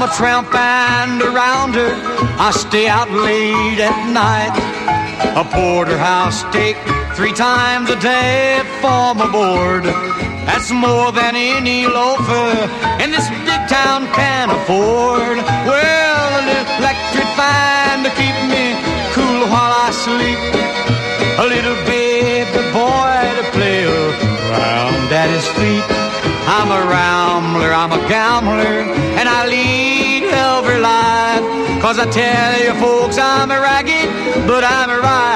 a tramp and a rounder. I stay out late at night. A porterhouse steak 3 times a day for my board. That's more than any loafer in this big town can afford. Well, a little electric fan to keep me cool while I sleep. A little baby boy to play around at his feet. I'm a rambler, I'm a gambler, and I lead every life. 'Cause I tell you folks, I'm a ragged, but I'm a right.